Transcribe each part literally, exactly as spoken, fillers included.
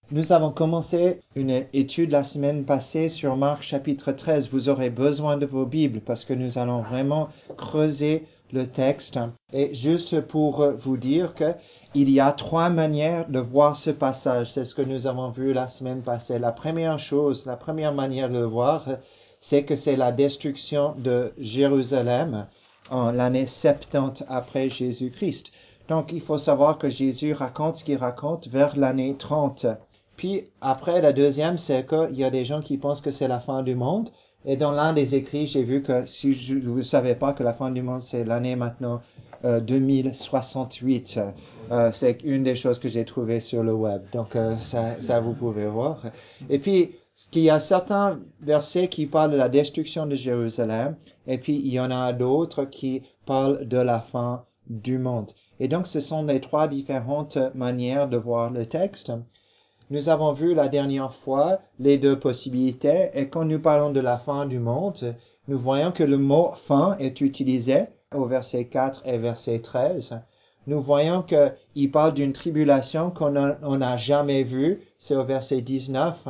Nous avons commencé une étude la semaine passée sur Marc chapitre treize. Vous aurez besoin de vos Bibles parce que nous allons vraiment creuser le texte. Et juste pour vous dire que il y a trois manières de voir ce passage. C'est ce que nous avons vu la semaine passée. La première chose, la première manière de le voir, c'est que c'est la destruction de Jérusalem en l'année soixante-dix après Jésus-Christ. Donc, il faut savoir que Jésus raconte ce qu'il raconte vers l'année trente. Puis après, la deuxième, c'est qu'il y a des gens qui pensent que c'est la fin du monde. Et dans l'un des écrits, j'ai vu que si je, vous ne savez pas que la fin du monde, c'est l'année maintenant euh, deux mille soixante-huit. Euh, c'est une des choses que j'ai trouvées sur le web. Donc euh, ça, ça, vous pouvez voir. Et puis, il y a certains versets qui parlent de la destruction de Jérusalem. Et puis, il y en a d'autres qui parlent de la fin du monde. Et donc, ce sont les trois différentes manières de voir le texte. Nous avons vu la dernière fois les deux possibilités et quand nous parlons de la fin du monde, nous voyons que le mot fin est utilisé au verset quatre et verset treize. Nous voyons qu'il parle d'une tribulation qu'on n'a jamais vue, c'est au verset dix-neuf.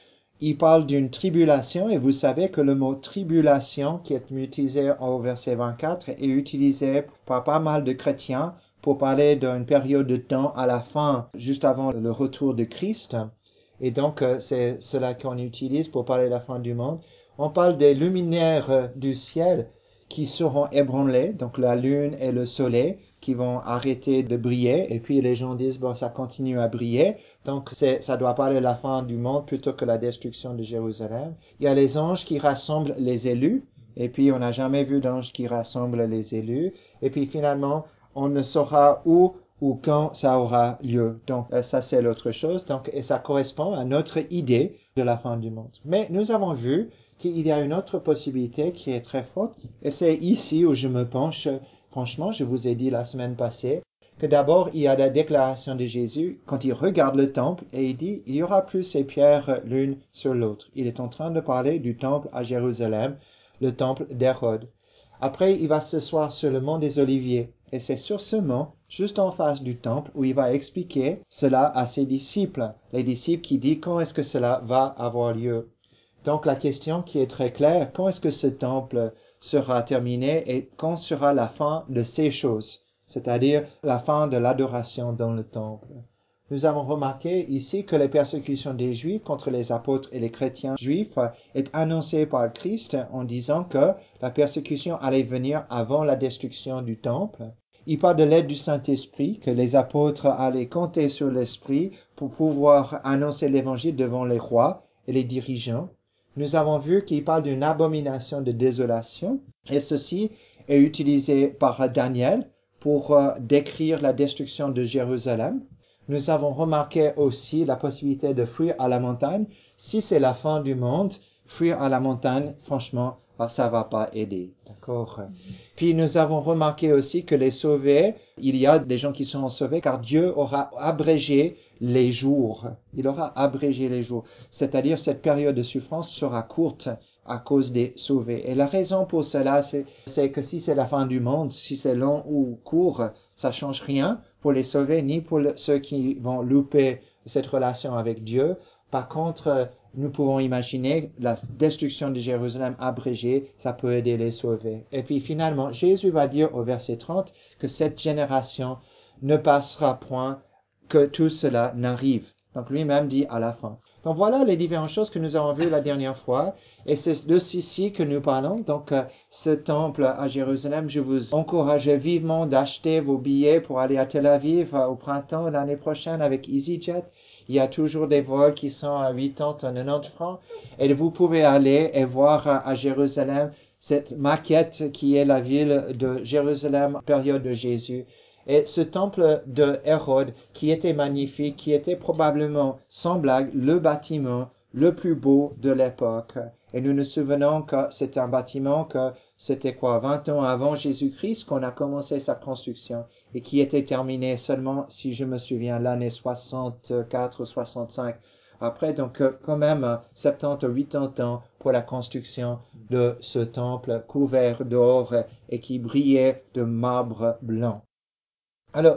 Il parle d'une tribulation et vous savez que le mot tribulation qui est utilisé au verset vingt-quatre est utilisé par pas mal de chrétiens pour parler d'une période de temps à la fin, juste avant le retour de Christ. Et donc, c'est cela qu'on utilise pour parler de la fin du monde. On parle des luminaires du ciel qui seront ébranlés, donc la lune et le soleil, qui vont arrêter de briller. Et puis, les gens disent, bon, ça continue à briller. Donc, c'est, ça doit parler de la fin du monde plutôt que la destruction de Jérusalem. Il y a les anges qui rassemblent les élus. Et puis, on n'a jamais vu d'ange qui rassemble les élus. Et puis, finalement, on ne saura où ou quand ça aura lieu. Donc, ça, c'est l'autre chose. Donc, et ça correspond à notre idée de la fin du monde. Mais nous avons vu qu'il y a une autre possibilité qui est très forte. Et c'est ici où je me penche. Franchement, je vous ai dit la semaine passée que d'abord, il y a la déclaration de Jésus quand il regarde le temple et il dit, il y aura plus ces pierres l'une sur l'autre. Il est en train de parler du temple à Jérusalem, le temple d'Hérode. Après, il va s'asseoir sur le mont des Oliviers. Et c'est sur ce mont, juste en face du temple, où il va expliquer cela à ses disciples. Les disciples qui disent quand est-ce que cela va avoir lieu. Donc la question qui est très claire, quand est-ce que ce temple sera terminé et quand sera la fin de ces choses, c'est-à-dire la fin de l'adoration dans le temple. Nous avons remarqué ici que les persécutions des Juifs contre les apôtres et les chrétiens juifs est annoncée par Christ en disant que la persécution allait venir avant la destruction du temple. Il parle de l'aide du Saint-Esprit, que les apôtres allaient compter sur l'Esprit pour pouvoir annoncer l'Évangile devant les rois et les dirigeants. Nous avons vu qu'il parle d'une abomination de désolation, et ceci est utilisé par Daniel pour euh, décrire la destruction de Jérusalem. Nous avons remarqué aussi la possibilité de fuir à la montagne. Si c'est la fin du monde, fuir à la montagne, franchement, ça va pas aider. D'accord? Puis nous avons remarqué aussi que les sauvés, il y a des gens qui sont sauvés car Dieu aura abrégé les jours. Il aura abrégé les jours. C'est-à-dire cette période de souffrance sera courte à cause des sauvés. Et la raison pour cela, c'est, c'est que si c'est la fin du monde, si c'est long ou court, ça change rien pour les sauvés ni pour le, ceux qui vont louper cette relation avec Dieu. Par contre, nous pouvons imaginer la destruction de Jérusalem abrégée, ça peut aider les sauvés. Et puis finalement, Jésus va dire au verset trente que cette génération ne passera point que tout cela n'arrive. Donc lui-même dit à la fin. Donc voilà les différentes choses que nous avons vues la dernière fois. Et c'est de ceci que nous parlons. Donc euh, ce temple à Jérusalem, je vous encourage vivement d'acheter vos billets pour aller à Tel Aviv euh, au printemps l'année prochaine avec EasyJet. Il y a toujours des vols qui sont à quatre-vingts, quatre-vingt-dix francs. Et vous pouvez aller et voir euh, à Jérusalem cette maquette qui est la ville de Jérusalem, période de Jésus. Et ce temple de Hérode, qui était magnifique, qui était probablement, sans blague, le bâtiment le plus beau de l'époque. Et nous nous souvenons que c'est un bâtiment que c'était quoi, vingt ans avant Jésus-Christ qu'on a commencé sa construction et qui était terminé seulement, si je me souviens, l'année soixante-quatre, soixante-cinq. Après, donc, quand même, soixante-dix ou quatre-vingts ans pour la construction de ce temple couvert d'or et qui brillait de marbre blanc. Alors,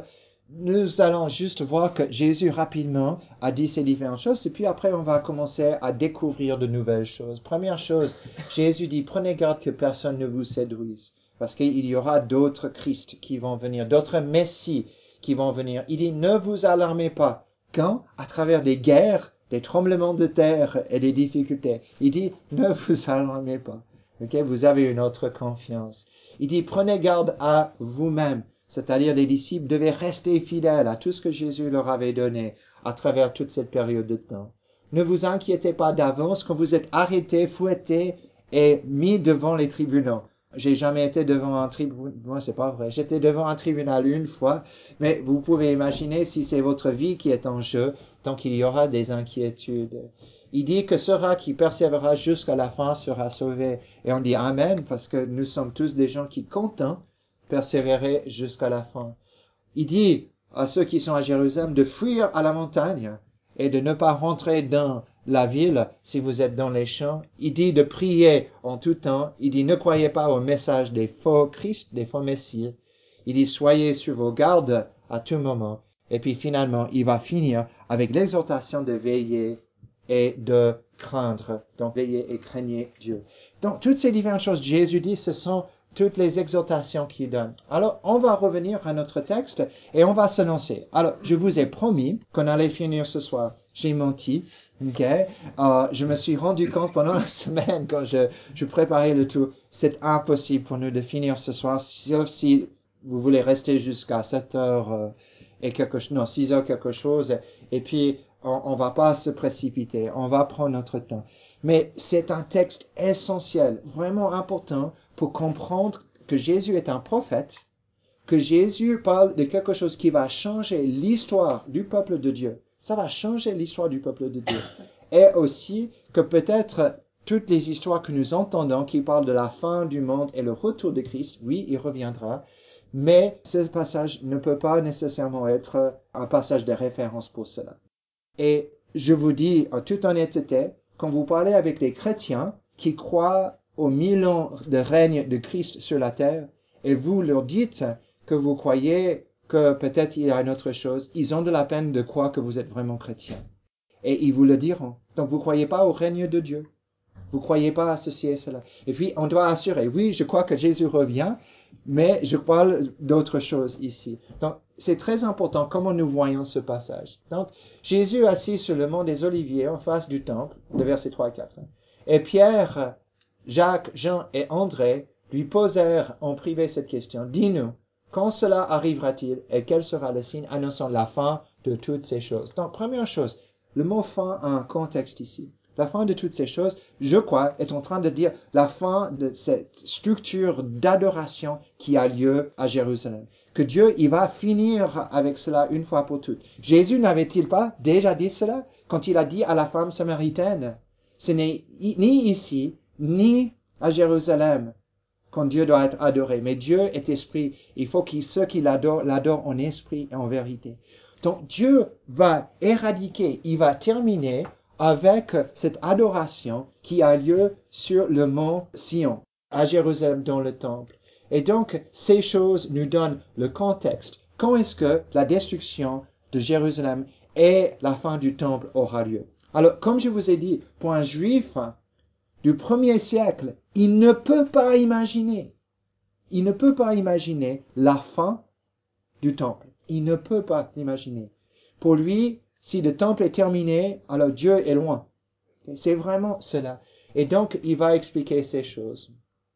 nous allons juste voir que Jésus rapidement a dit ces différentes choses et puis après on va commencer à découvrir de nouvelles choses. Première chose, Jésus dit prenez garde que personne ne vous séduise parce qu'il y aura d'autres Christ qui vont venir, d'autres Messies qui vont venir. Il dit ne vous alarmez pas quand à travers des guerres, des tremblements de terre et des difficultés. Il dit ne vous alarmez pas. Okay? Vous avez une autre confiance. Il dit prenez garde à vous-même. C'est-à-dire les disciples devaient rester fidèles à tout ce que Jésus leur avait donné à travers toute cette période de temps. Ne vous inquiétez pas d'avance quand vous êtes arrêtés, fouettés et mis devant les tribunaux. J'ai jamais été devant un tribunal, moi c'est pas vrai, j'étais devant un tribunal une fois, mais vous pouvez imaginer si c'est votre vie qui est en jeu, donc il y aura des inquiétudes. Il dit que ceux qui persévérera jusqu'à la fin sera sauvé. Et on dit Amen parce que nous sommes tous des gens qui comptent persévérer jusqu'à la fin. Il dit à ceux qui sont à Jérusalem de fuir à la montagne et de ne pas rentrer dans la ville si vous êtes dans les champs. Il dit de prier en tout temps. Il dit ne croyez pas au message des faux Christ, des faux messies. Il dit soyez sur vos gardes à tout moment. Et puis finalement, il va finir avec l'exhortation de veiller et de craindre. Donc veillez et craignez Dieu. Donc toutes ces différentes choses, Jésus dit, ce sont toutes les exhortations qu'il donne. Alors, on va revenir à notre texte et on va se lancer. Alors, je vous ai promis qu'on allait finir ce soir. J'ai menti, ok? Euh, je me suis rendu compte pendant la semaine quand je, je préparais le tout, c'est impossible pour nous de finir ce soir, sauf si vous voulez rester jusqu'à sept heures euh, et quelque chose, non, six heures quelque chose, et puis on, on va pas se précipiter, on va prendre notre temps. Mais c'est un texte essentiel, vraiment important, pour comprendre que Jésus est un prophète, que Jésus parle de quelque chose qui va changer l'histoire du peuple de Dieu. Ça va changer l'histoire du peuple de Dieu. Et aussi que peut-être toutes les histoires que nous entendons qui parlent de la fin du monde et le retour de Christ, oui, il reviendra, mais ce passage ne peut pas nécessairement être un passage de référence pour cela. Et je vous dis en toute honnêteté, quand vous parlez avec les chrétiens qui croient aux mille ans de règne de Christ sur la terre, et vous leur dites que vous croyez que peut-être il y a une autre chose, ils ont de la peine de croire que vous êtes vraiment chrétien. Et ils vous le diront. Donc vous croyez pas au règne de Dieu. Vous croyez pas à ceci et cela. Et puis on doit assurer, oui, je crois que Jésus revient, mais je parle d'autre chose ici. Donc c'est très important comment nous voyons ce passage. Donc Jésus assis sur le mont des Oliviers en face du temple, le verset trois à quatre. Et Pierre, Jacques, Jean et André lui posèrent en privé cette question. Dis-nous, quand cela arrivera-t-il et quel sera le signe annonçant la fin de toutes ces choses? Donc première chose, le mot fin a un contexte ici. La fin de toutes ces choses, je crois, est en train de dire la fin de cette structure d'adoration qui a lieu à Jérusalem. Que Dieu, il va finir avec cela une fois pour toutes. Jésus n'avait-il pas déjà dit cela quand il a dit à la femme samaritaine? Ce n'est ni ici, ni à Jérusalem quand Dieu doit être adoré. Mais Dieu est esprit. Il faut que ceux qui l'adorent, l'adorent en esprit et en vérité. Donc Dieu va éradiquer, il va terminer avec cette adoration qui a lieu sur le mont Sion, à Jérusalem dans le temple. Et donc, ces choses nous donnent le contexte. Quand est-ce que la destruction de Jérusalem et la fin du temple aura lieu? Alors, comme je vous ai dit, pour un juif du premier siècle, il ne peut pas imaginer, il ne peut pas imaginer la fin du temple. Il ne peut pas l'imaginer. Pour lui, si le temple est terminé, alors Dieu est loin. C'est vraiment cela. Et donc, il va expliquer ces choses.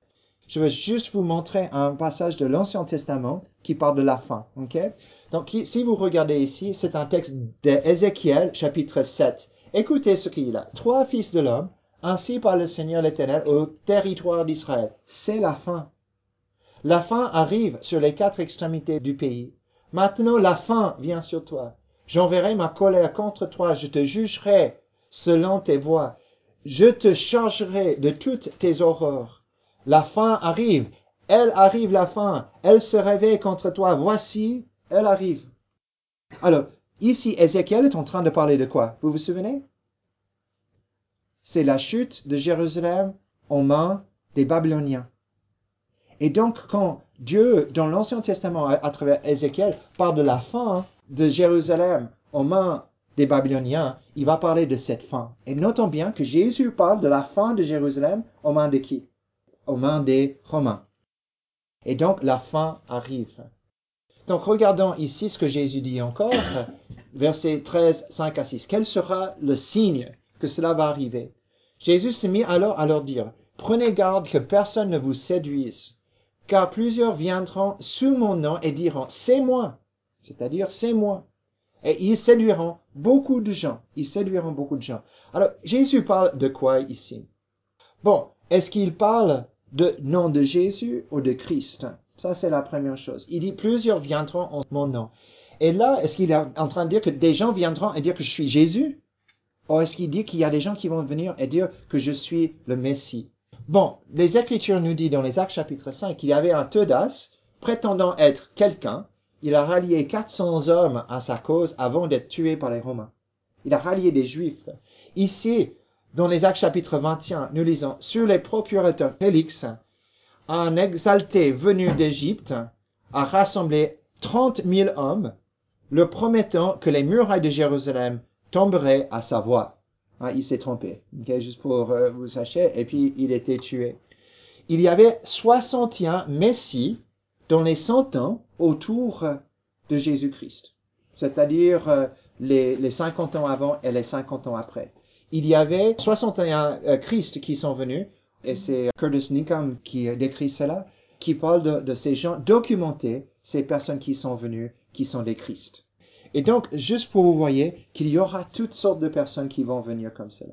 Je vais juste vous montrer un passage de l'Ancien Testament qui parle de la fin. Okay? Donc, si vous regardez ici, c'est un texte d'Ézéchiel, chapitre sept. Écoutez ce qu'il a. Trois fils de l'homme, ainsi par le Seigneur l'Éternel, au territoire d'Israël. C'est la fin. La fin arrive sur les quatre extrémités du pays. Maintenant, la fin vient sur toi. J'enverrai ma colère contre toi, je te jugerai selon tes voies. Je te chargerai de toutes tes horreurs. La fin arrive. Elle arrive la fin. Elle se réveille contre toi. Voici, elle arrive. Alors, ici, Ézéchiel est en train de parler de quoi? Vous vous souvenez? C'est la chute de Jérusalem aux mains des Babyloniens. Et donc, quand Dieu, dans l'Ancien Testament, à, à travers Ézéchiel, parle de la fin de Jérusalem aux mains des Babyloniens. Il va parler de cette fin. Et notons bien que Jésus parle de la fin de Jérusalem aux mains de qui? Aux mains des Romains. Et donc, la fin arrive. Donc, regardons ici ce que Jésus dit encore, versets treize, cinq à six. Quel sera le signe que cela va arriver? Jésus s'est mis alors à leur dire, « Prenez garde que personne ne vous séduise, car plusieurs viendront sous mon nom et diront, « C'est moi », c'est-à-dire « C'est moi ». Et ils séduiront beaucoup de gens. Ils séduiront beaucoup de gens. Alors, Jésus parle de quoi ici? Bon, est-ce qu'il parle de nom de Jésus ou de Christ? Ça, c'est la première chose. Il dit, plusieurs viendront en mon nom. Et là, est-ce qu'il est en train de dire que des gens viendront et dire que je suis Jésus? Ou est-ce qu'il dit qu'il y a des gens qui vont venir et dire que je suis le Messie? Bon, les Écritures nous disent dans les Actes chapitre cinq qu'il y avait un Teudas prétendant être quelqu'un. Il a rallié quatre cents hommes à sa cause avant d'être tué par les Romains. Il a rallié des Juifs. Ici, dans les Actes chapitre vingt et un, nous lisons, « Sur les procurateurs Félix, un exalté venu d'Égypte a rassemblé trente mille hommes, leur promettant que les murailles de Jérusalem tomberaient à sa voix. » Hein, il s'est trompé, okay, juste pour euh, vous sachiez, et puis il était tué. Il y avait soixante et un messies dans les cent ans autour de Jésus-Christ, c'est-à-dire euh, les, les cinquante ans avant et les cinquante ans après. Il y avait soixante et un euh, Christ qui sont venus, et c'est Curtis Nickham qui décrit cela, qui parle de, de ces gens documentés, ces personnes qui sont venues, qui sont des Christ. Et donc, juste pour vous voyez qu'il y aura toutes sortes de personnes qui vont venir comme cela.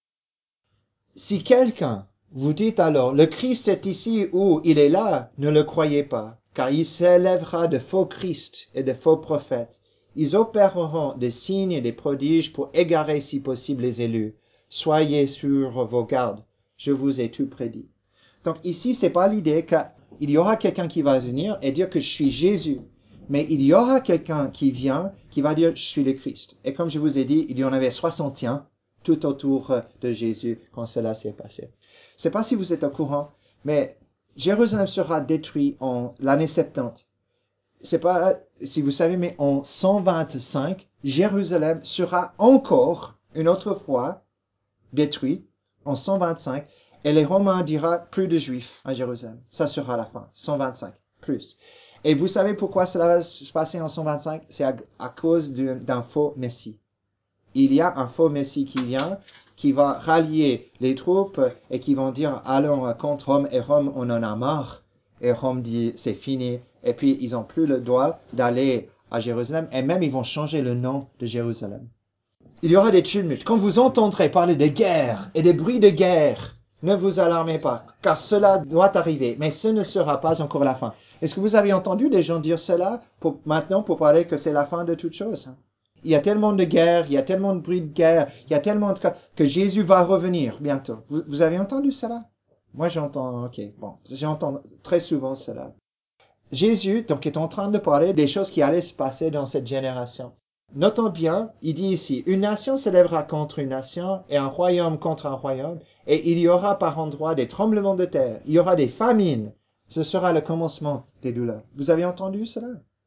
Si quelqu'un vous dit alors, le Christ est ici ou il est là, ne le croyez pas, car il s'élèvera de faux Christ et de faux prophètes. Ils opéreront des signes et des prodiges pour égarer si possible les élus. Soyez sur vos gardes. Je vous ai tout prédit. Donc ici, c'est pas l'idée qu'il y aura quelqu'un qui va venir et dire que je suis Jésus. Mais il y aura quelqu'un qui vient, qui va dire je suis le Christ. Et comme je vous ai dit, il y en avait soixante et un tout autour de Jésus quand cela s'est passé. Je sais pas si vous êtes au courant, mais Jérusalem sera détruit en l'année soixante-dix. C'est pas si vous savez, mais en cent vingt-cinq, Jérusalem sera encore une autre fois détruite en cent vingt-cinq, et les Romains diront plus de Juifs à Jérusalem. Ça sera la fin, cent vingt-cinq, plus. Et vous savez pourquoi cela va se passer en cent vingt-cinq? C'est à, à cause d'un faux Messie. Il y a un faux Messie qui vient, qui va rallier les troupes et qui vont dire allons contre Rome, et Rome on en a marre. Et Rome dit c'est fini. Et puis ils ont plus le droit d'aller à Jérusalem, et même ils vont changer le nom de Jérusalem. Il y aura des tumultes. Quand vous entendrez parler de guerre et des bruits de guerre, ne vous alarmez pas, car cela doit arriver, mais ce ne sera pas encore la fin. Est-ce que vous avez entendu des gens dire cela pour, maintenant pour parler que c'est la fin de toute chose? Il y a tellement de guerre, il y a tellement de bruit de guerre, il y a tellement de que Jésus va revenir bientôt. Vous, vous avez entendu cela? Moi j'entends, ok, bon, j'entends très souvent cela. Jésus, donc, est en train de parler des choses qui allaient se passer dans cette génération. Notons bien, il dit ici, une nation s'élèvera contre une nation et un royaume contre un royaume, et il y aura par endroits des tremblements de terre, il y aura des famines. Ce sera le commencement des douleurs. Vous avez entendu cela?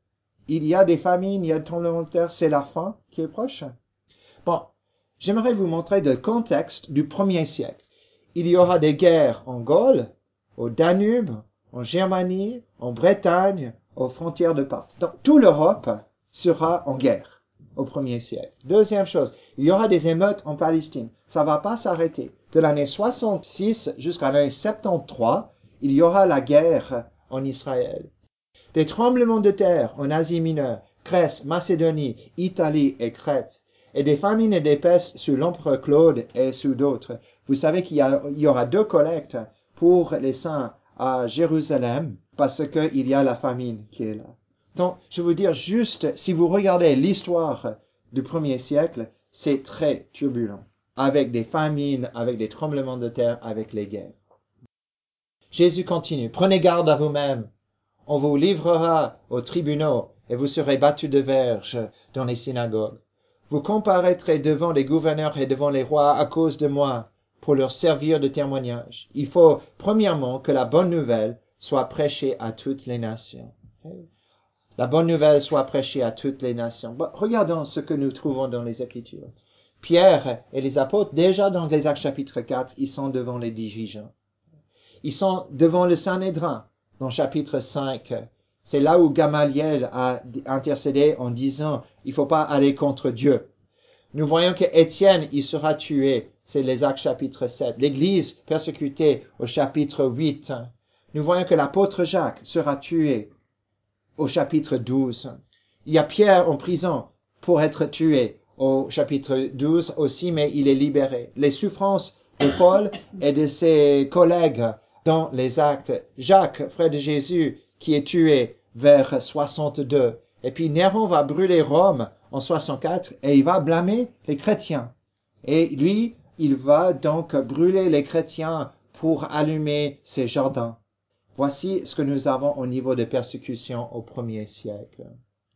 Il y a des famines, il y a des tremblements de terre, c'est la fin qui est proche. Bon, j'aimerais vous montrer le contexte du premier siècle. Il y aura des guerres en Gaule, au Danube, en Germanie, en Bretagne, aux frontières de Parthe. Donc, toute l'Europe sera en guerre au premier siècle. Deuxième chose, il y aura des émeutes en Palestine. Ça va pas s'arrêter. De l'année soixante-six jusqu'à l'année soixante-treize, il y aura la guerre en Israël. Des tremblements de terre en Asie mineure, Grèce, Macédonie, Italie et Crète. Et des famines et des pestes sous l'empereur Claude et sous d'autres. Vous savez qu'il y, a, il y aura deux collectes pour les saints à Jérusalem parce qu'il y a la famine qui est là. Donc, je veux dire juste, si vous regardez l'histoire du premier siècle, c'est très turbulent. Avec des famines, avec des tremblements de terre, avec les guerres. Jésus continue. Prenez garde à vous-même. On vous livrera aux tribunaux et vous serez battus de verges dans les synagogues. Vous comparaîtrez devant les gouverneurs et devant les rois à cause de moi pour leur servir de témoignage. Il faut, premièrement, que la bonne nouvelle soit prêchée à toutes les nations. La bonne nouvelle soit prêchée à toutes les nations. Bon, regardons ce que nous trouvons dans les Écritures. Pierre et les apôtres, déjà dans les Actes chapitre quatre, ils sont devant les dirigeants. Ils sont devant le Sanhédrin, dans chapitre cinq. C'est là où Gamaliel a intercédé en disant, il faut pas aller contre Dieu. Nous voyons que Étienne, il sera tué. C'est les Actes chapitre sept. L'Église persécutée au chapitre huit. Nous voyons que l'apôtre Jacques sera tué au chapitre douze. Il y a Pierre en prison pour être tué au chapitre douze aussi, mais il est libéré. Les souffrances de Paul et de ses collègues dans les Actes. Jacques, frère de Jésus, qui est tué vers soixante-deux. Et puis Néron va brûler Rome en soixante-quatre et il va blâmer les chrétiens. Et lui, il va donc brûler les chrétiens pour allumer ses jardins. Voici ce que nous avons au niveau de persécution au premier siècle.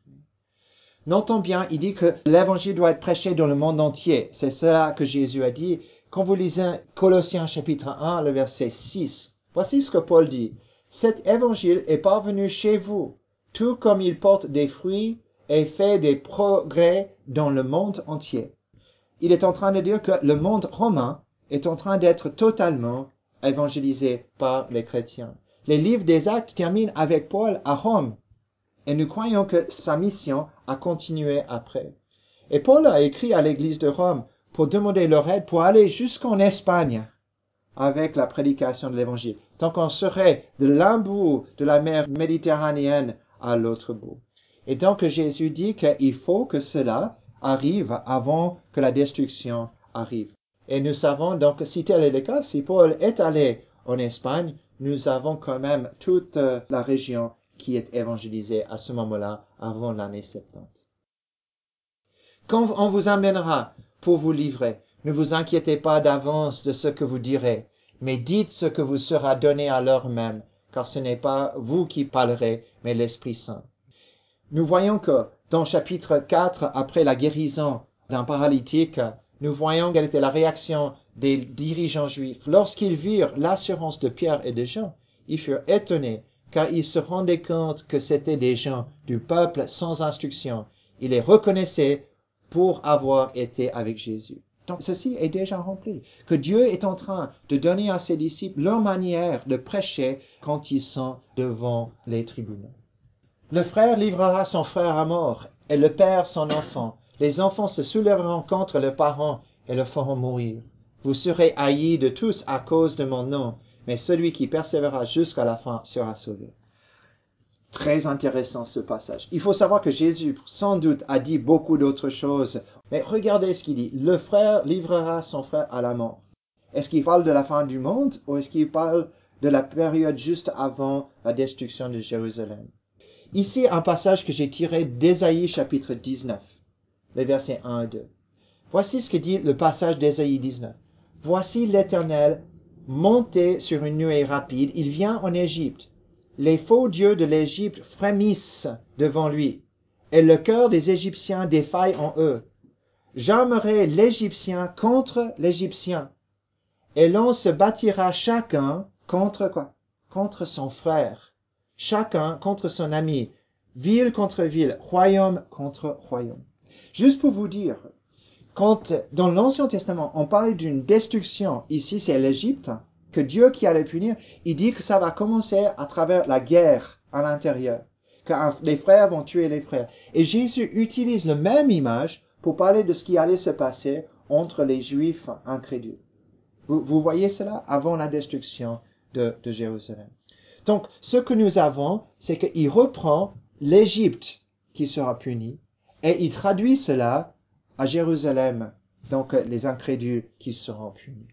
Notons bien, il dit que l'évangile doit être prêché dans le monde entier. C'est cela que Jésus a dit. Quand vous lisez Colossiens chapitre un, le verset six, voici ce que Paul dit. Cet évangile est parvenu chez vous, tout comme il porte des fruits et fait des progrès dans le monde entier. Il est en train de dire que le monde romain est en train d'être totalement évangélisé par les chrétiens. Les livres des Actes terminent avec Paul à Rome. Et nous croyons que sa mission a continué après. Et Paul a écrit à l'église de Rome pour demander leur aide pour aller jusqu'en Espagne avec la prédication de l'évangile. Donc on serait de l'un bout de la mer Méditerranéenne à l'autre bout. Et donc Jésus dit qu'il faut que cela arrive avant que la destruction arrive. Et nous savons donc, si tel est le cas, si Paul est allé en Espagne, nous avons quand même toute la région qui est évangélisée à ce moment-là, avant l'année soixante-dix. Quand on vous amènera pour vous livrer, ne vous inquiétez pas d'avance de ce que vous direz, mais dites ce que vous sera donné à l'heure même, car ce n'est pas vous qui parlerez, mais l'Esprit Saint. Nous voyons que dans chapitre quatre, après la guérison d'un paralytique, nous voyons quelle était la réaction des dirigeants juifs. Lorsqu'ils virent l'assurance de Pierre et de Jean, ils furent étonnés, car ils se rendaient compte que c'étaient des gens du peuple sans instruction. Ils les reconnaissaient pour avoir été avec Jésus. Donc ceci est déjà rempli, que Dieu est en train de donner à ses disciples leur manière de prêcher quand ils sont devant les tribunaux. Le frère livrera son frère à mort, et le père son enfant. Les enfants se soulèveront contre le parent et le feront mourir. Vous serez haïs de tous à cause de mon nom, mais celui qui persévérera jusqu'à la fin sera sauvé. Très intéressant ce passage. Il faut savoir que Jésus, sans doute, a dit beaucoup d'autres choses, mais regardez ce qu'il dit. Le frère livrera son frère à la mort. Est-ce qu'il parle de la fin du monde, ou est-ce qu'il parle de la période juste avant la destruction de Jérusalem? Ici, un passage que j'ai tiré d'Ésaïe chapitre dix-neuf, les versets un et deux. Voici ce que dit le passage d'Ésaïe dix-neuf. Voici l'Éternel monté sur une nuée rapide, il vient en Égypte. Les faux dieux de l'Égypte frémissent devant lui, et le cœur des Égyptiens défaille en eux. J'armerai l'Égyptien contre l'Égyptien, et l'on se bâtira chacun contre quoi? Contre son frère. Chacun contre son ami, ville contre ville, royaume contre royaume. Juste pour vous dire, quand dans l'Ancien Testament, on parlait d'une destruction, ici c'est l'Égypte, que Dieu qui allait punir, il dit que ça va commencer à travers la guerre à l'intérieur, que les frères vont tuer les frères. Et Jésus utilise la même image pour parler de ce qui allait se passer entre les Juifs incrédules. Vous, vous voyez cela avant la destruction de, de Jérusalem. Donc, ce que nous avons, c'est qu'il reprend l'Égypte qui sera punie et il traduit cela à Jérusalem, donc les incrédules qui seront punis.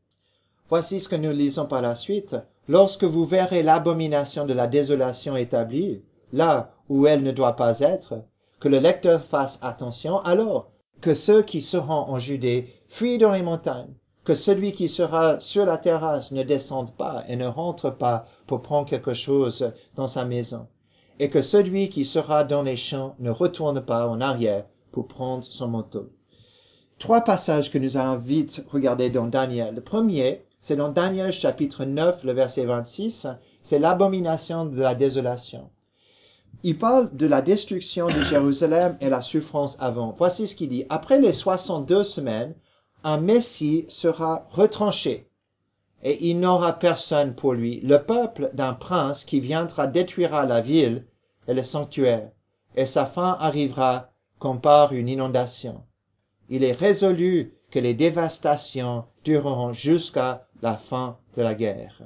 Voici ce que nous lisons par la suite. Lorsque vous verrez l'abomination de la désolation établie, là où elle ne doit pas être, que le lecteur fasse attention, alors que ceux qui seront en Judée fuient dans les montagnes, que celui qui sera sur la terrasse ne descende pas et ne rentre pas pour prendre quelque chose dans sa maison, et que celui qui sera dans les champs ne retourne pas en arrière pour prendre son manteau. Trois passages que nous allons vite regarder dans Daniel. Le premier, c'est dans Daniel chapitre neuf, le verset vingt-six. c'est l'abomination de la désolation. Il parle de la destruction de Jérusalem et la souffrance avant. Voici ce qu'il dit. Après les soixante-deux semaines, un Messie sera retranché et il n'aura personne pour lui. Le peuple d'un prince qui viendra détruira la ville et le sanctuaire, et sa fin arrivera comme par une inondation. Il est résolu que les dévastations dureront jusqu'à la fin de la guerre.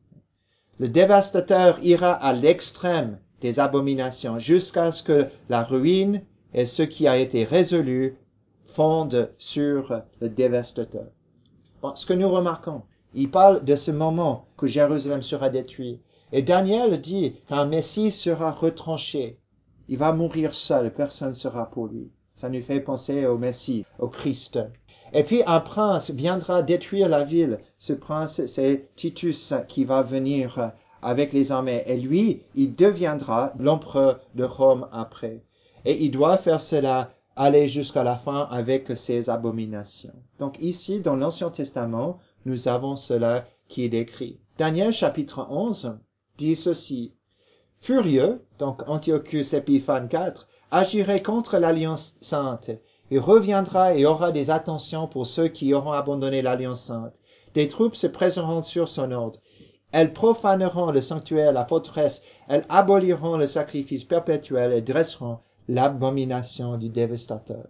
Le dévastateur ira à l'extrême des abominations jusqu'à ce que la ruine et ce qui a été résolu fondent sur le dévastateur. Bon, ce que nous remarquons, il parle de ce moment que Jérusalem sera détruit. Et Daniel dit qu'un Messie sera retranché. Il va mourir seul, personne ne sera pour lui. Ça nous fait penser au Messie, au Christ. Et puis un prince viendra détruire la ville. Ce prince, c'est Titus qui va venir avec les armées. Et lui, il deviendra l'empereur de Rome après. Et il doit faire cela, aller jusqu'à la fin avec ses abominations. Donc ici, dans l'Ancien Testament, nous avons cela qui est décrit. Daniel chapitre onze dit ceci. Furieux, donc Antiochus Épiphane quatre, agirait contre l'Alliance sainte. Il reviendra et aura des attentions pour ceux qui auront abandonné l'Alliance sainte. Des troupes se présenteront sur son ordre. Elles profaneront le sanctuaire, la forteresse. Elles aboliront le sacrifice perpétuel et dresseront l'abomination du dévastateur.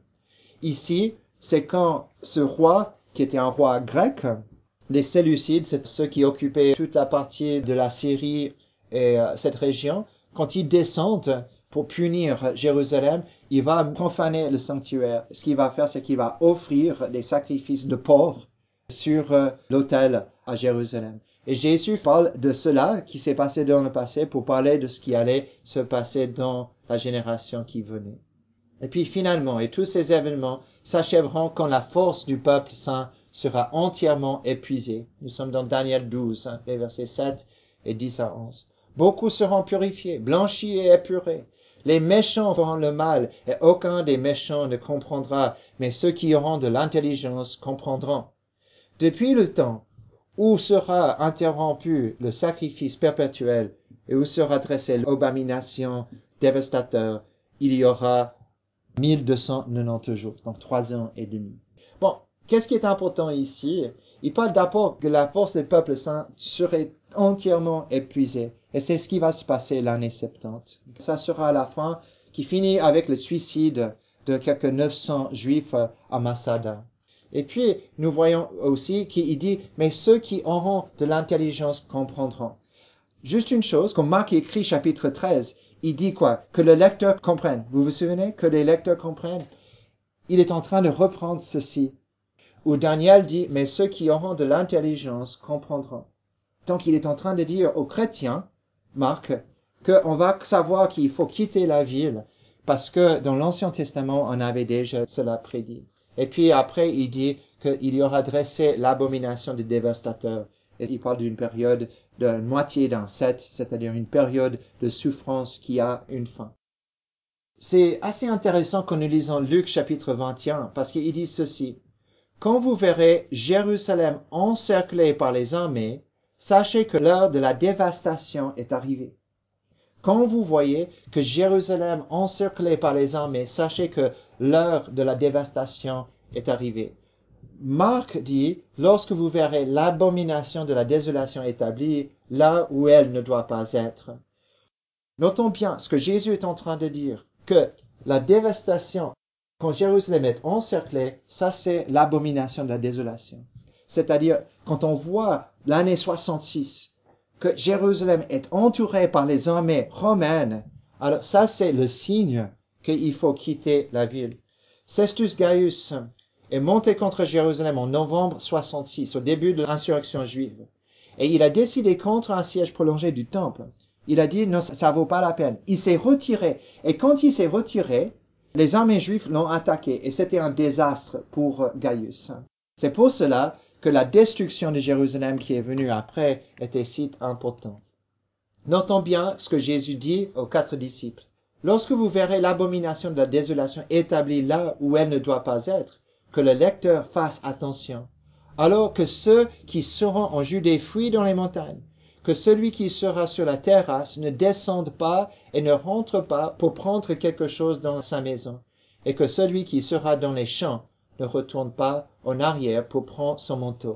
Ici, c'est quand ce roi, qui était un roi grec, les Séleucides, c'est ceux qui occupaient toute la partie de la Syrie et euh, cette région, quand ils descendent pour punir Jérusalem, il va profaner le sanctuaire. Ce qu'il va faire, c'est qu'il va offrir des sacrifices de porc sur euh, l'autel à Jérusalem. Et Jésus parle de cela qui s'est passé dans le passé pour parler de ce qui allait se passer dans la génération qui venait. Et puis finalement, et tous ces événements s'achèveront quand la force du peuple saint sera entièrement épuisée. Nous sommes dans Daniel douze, hein, les versets sept et dix à onze. Beaucoup seront purifiés, blanchis et épurés. Les méchants feront le mal, et aucun des méchants ne comprendra, mais ceux qui auront de l'intelligence comprendront. Depuis le temps où sera interrompu le sacrifice perpétuel et où sera dressée l'abomination dévastateur, il y aura mille deux cent quatre-vingt-dix jours, donc trois ans et demi. Bon, qu'est-ce qui est important ici? Il parle d'abord que la force des peuples saints serait entièrement épuisée. Et c'est ce qui va se passer l'année soixante-dix. Ça sera la fin qui finit avec le suicide de quelques neuf cents juifs à Masada. Et puis, nous voyons aussi qu'il dit, mais ceux qui auront de l'intelligence comprendront. Juste une chose, comme Marc écrit chapitre treize, il dit quoi? Que le lecteur comprenne. Vous vous souvenez? Que les lecteurs comprennent? Il est en train de reprendre ceci. Où Daniel dit, mais ceux qui auront de l'intelligence comprendront. Donc il est en train de dire aux chrétiens, Marc, qu'on va savoir qu'il faut quitter la ville, parce que dans l'Ancien Testament, on avait déjà cela prédit. Et puis après, il dit qu'il y aura dressé l'abomination du dévastateur. Et il parle d'une période de moitié d'un sept, c'est-à-dire une période de souffrance qui a une fin. C'est assez intéressant quand nous lisons Luc chapitre vingt et un, parce qu'il dit ceci. Quand vous verrez Jérusalem encerclée par les armées, sachez que l'heure de la dévastation est arrivée. Quand vous voyez que Jérusalem encerclée par les armées, sachez que l'heure de la dévastation est arrivée. Marc dit, lorsque vous verrez l'abomination de la désolation établie, là où elle ne doit pas être. Notons bien ce que Jésus est en train de dire, que la dévastation, quand Jérusalem est encerclée, ça c'est l'abomination de la désolation. C'est-à-dire, quand on voit l'année soixante-six, que Jérusalem est entourée par les armées romaines, alors ça c'est le signe qu'il faut quitter la ville. Cestus Gaius est monté contre Jérusalem en novembre soixante-six, au début de l'insurrection juive. Et il a décidé contre un siège prolongé du temple. Il a dit, non, ça vaut pas la peine. Il s'est retiré. Et quand il s'est retiré, les armées juives l'ont attaqué. Et c'était un désastre pour Gaius. C'est pour cela que la destruction de Jérusalem qui est venue après était si importante. Notons bien ce que Jésus dit aux quatre disciples. Lorsque vous verrez l'abomination de la désolation établie là où elle ne doit pas être, que le lecteur fasse attention. Alors que ceux qui seront en Judée fuient dans les montagnes, que celui qui sera sur la terrasse ne descende pas et ne rentre pas pour prendre quelque chose dans sa maison, et que celui qui sera dans les champs ne retourne pas en arrière pour prendre son manteau.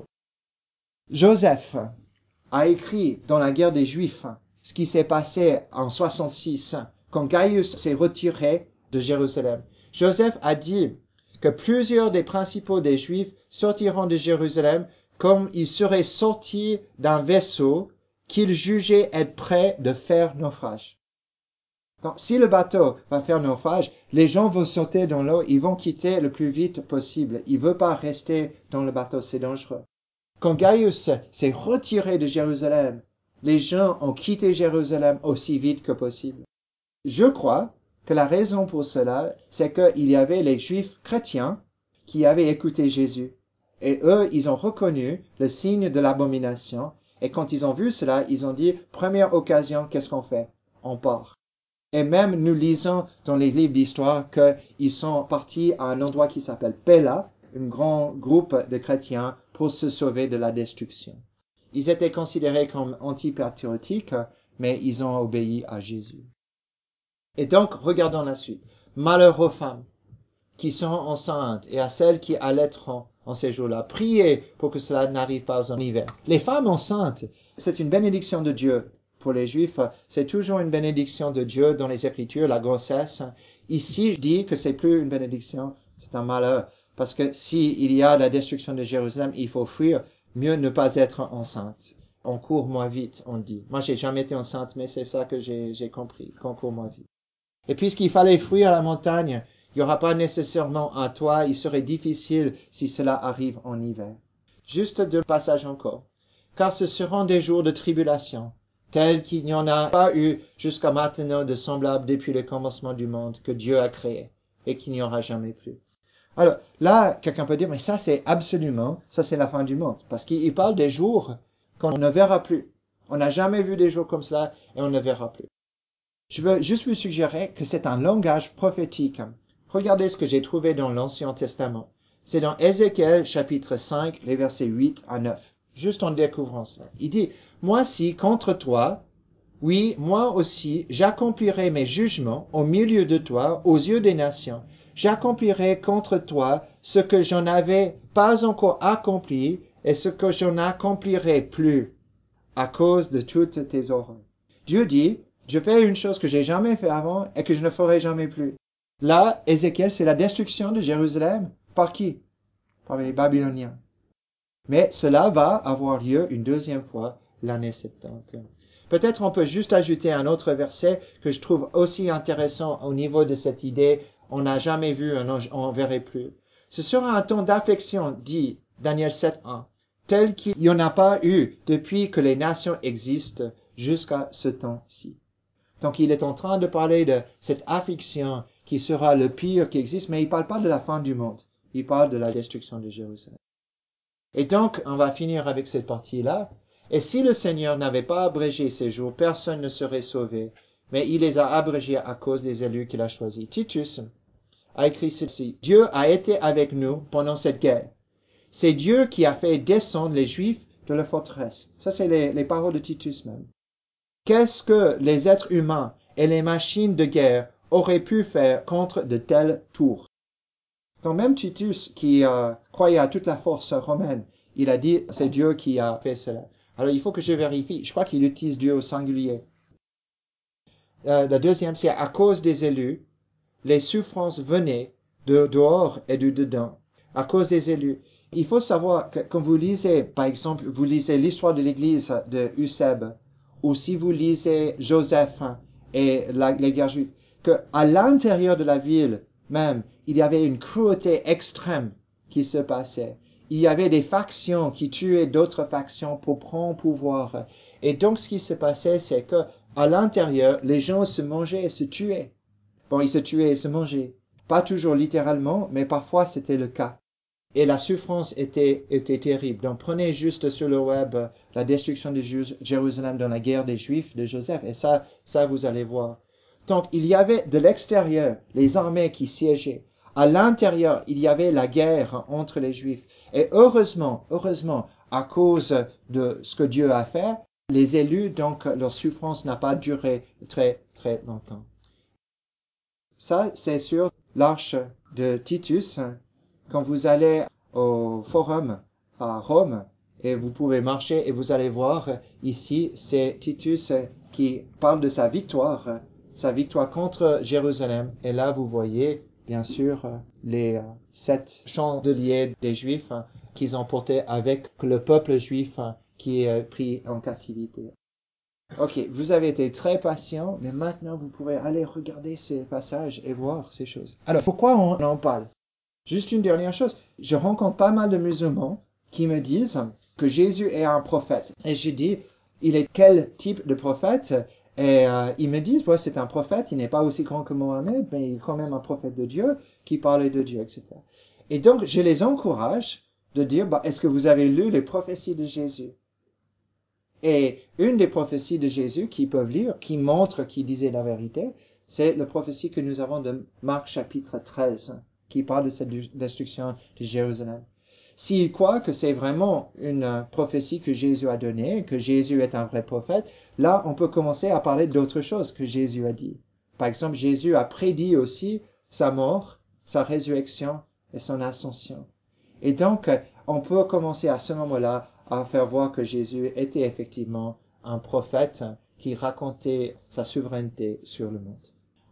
Joseph a écrit dans la guerre des Juifs ce qui s'est passé en soixante-six, quand Gaius s'est retiré de Jérusalem. Joseph a dit que plusieurs des principaux des Juifs sortiront de Jérusalem comme ils seraient sortis d'un vaisseau qu'ils jugeaient être prêt de faire naufrage. Donc, si le bateau va faire naufrage, les gens vont sauter dans l'eau, ils vont quitter le plus vite possible. Ils ne veulent pas rester dans le bateau, c'est dangereux. Quand Gaius s'est retiré de Jérusalem, les gens ont quitté Jérusalem aussi vite que possible. Je crois que la raison pour cela, c'est qu'il y avait les Juifs chrétiens qui avaient écouté Jésus. Et eux, ils ont reconnu le signe de l'abomination. Et quand ils ont vu cela, ils ont dit, première occasion, qu'est-ce qu'on fait? On part. Et même nous lisons dans les livres d'histoire qu'ils sont partis à un endroit qui s'appelle Pella, un grand groupe de chrétiens, pour se sauver de la destruction. Ils étaient considérés comme antipatriotiques, mais ils ont obéi à Jésus. Et donc, regardons la suite. Malheur aux femmes qui sont enceintes et à celles qui allaiteront en ces jours-là. Priez pour que cela n'arrive pas en hiver. Les femmes enceintes, c'est une bénédiction de Dieu. Pour les Juifs, c'est toujours une bénédiction de Dieu dans les Écritures, la grossesse. Ici, je dis que c'est plus une bénédiction, c'est un malheur. Parce que s'il y a la destruction de Jérusalem, il faut fuir. Mieux ne pas être enceinte. On court moins vite, on dit. Moi, j'ai jamais été enceinte, mais c'est ça que j'ai, j'ai compris, qu'on court moins vite. Et puisqu'il fallait fuir la montagne, il n'y aura pas nécessairement un toit, il serait difficile si cela arrive en hiver. Juste deux passages encore. Car ce seront des jours de tribulation, tels qu'il n'y en a pas eu jusqu'à maintenant de semblables depuis le commencement du monde que Dieu a créé, et qu'il n'y aura jamais plus. Alors, là, quelqu'un peut dire, mais ça c'est absolument, ça c'est la fin du monde. Parce qu'il parle des jours qu'on ne verra plus. On n'a jamais vu des jours comme cela, et on ne verra plus. Je veux juste vous suggérer que c'est un langage prophétique. Regardez ce que j'ai trouvé dans l'Ancien Testament. C'est dans Ézéchiel chapitre cinq, les versets huit à neuf. Juste en découvrant cela. Il dit, « Moi si contre toi, oui, moi aussi, j'accomplirai mes jugements au milieu de toi, aux yeux des nations. J'accomplirai contre toi ce que je n'avais pas encore accompli et ce que je n'accomplirai plus à cause de toutes tes horreurs. » Dieu dit, je fais une chose que j'ai jamais fait avant et que je ne ferai jamais plus. Là, Ézéchiel, c'est la destruction de Jérusalem. Par qui? Par les Babyloniens. Mais cela va avoir lieu une deuxième fois l'année septante. Peut-être on peut juste ajouter un autre verset que je trouve aussi intéressant au niveau de cette idée. On n'a jamais vu un ange, on ne verrait plus. Ce sera un temps d'affection, dit Daniel sept un, tel qu'il n'y en a pas eu depuis que les nations existent jusqu'à ce temps-ci. Donc il est en train de parler de cette affliction qui sera le pire qui existe, mais il ne parle pas de la fin du monde. Il parle de la destruction de Jérusalem. Et donc, on va finir avec cette partie-là. Et si le Seigneur n'avait pas abrégé ces jours, personne ne serait sauvé. Mais il les a abrégés à cause des élus qu'il a choisis. Titus a écrit ceci. Dieu a été avec nous pendant cette guerre. C'est Dieu qui a fait descendre les Juifs de la forteresse. Ça, c'est les, les paroles de Titus même. Qu'est-ce que les êtres humains et les machines de guerre auraient pu faire contre de telles tours? Donc même Titus, qui euh, croyait à toute la force romaine, il a dit, c'est Dieu qui a fait cela. Alors il faut que je vérifie. Je crois qu'il utilise Dieu au singulier. Euh, la deuxième, c'est à cause des élus, les souffrances venaient de dehors et de dedans. À cause des élus. Il faut savoir que quand vous lisez, par exemple, vous lisez l'histoire de l'église de Eusèbe, ou si vous lisez Joseph et la, les guerres juives, que à l'intérieur de la ville même, il y avait une cruauté extrême qui se passait. Il y avait des factions qui tuaient d'autres factions pour prendre pouvoir. Et donc, ce qui se passait, c'est que à l'intérieur, les gens se mangeaient et se tuaient. Bon, ils se tuaient et se mangeaient. Pas toujours littéralement, mais parfois c'était le cas. Et la souffrance était, était terrible. Donc prenez juste sur le web euh, la destruction de Jérusalem dans la guerre des Juifs de Joseph. Et ça, ça vous allez voir. Donc il y avait de l'extérieur les armées qui siégeaient. À l'intérieur, il y avait la guerre entre les Juifs. Et heureusement, heureusement, à cause de ce que Dieu a fait, les élus, donc, leur souffrance n'a pas duré très, très longtemps. Ça, c'est sur l'arche de Titus. Quand vous allez au forum à Rome, et vous pouvez marcher et vous allez voir ici, c'est Titus qui parle de sa victoire, sa victoire contre Jérusalem. Et là, vous voyez, bien sûr, les sept chandeliers des Juifs qu'ils ont portés avec le peuple juif qui est pris en captivité. Ok, vous avez été très patient, mais maintenant vous pouvez aller regarder ces passages et voir ces choses. Alors, pourquoi on en parle? Juste une dernière chose, je rencontre pas mal de musulmans qui me disent que Jésus est un prophète. Et je dis, il est quel type de prophète? Et euh, ils me disent, ouais, c'est un prophète, il n'est pas aussi grand que Mohammed, mais il est quand même un prophète de Dieu qui parlait de Dieu, et cetera. Et donc, je les encourage de dire, bah, est-ce que vous avez lu les prophéties de Jésus? Et une des prophéties de Jésus qu'ils peuvent lire, qui montre qu'il disait la vérité, c'est la prophétie que nous avons de Marc chapitre treize, qui parle de cette destruction de Jérusalem. S'ils croient que c'est vraiment une prophétie que Jésus a donnée, que Jésus est un vrai prophète, là, on peut commencer à parler d'autres choses que Jésus a dit. Par exemple, Jésus a prédit aussi sa mort, sa résurrection et son ascension. Et donc, on peut commencer à ce moment-là à faire voir que Jésus était effectivement un prophète qui racontait sa souveraineté sur le monde.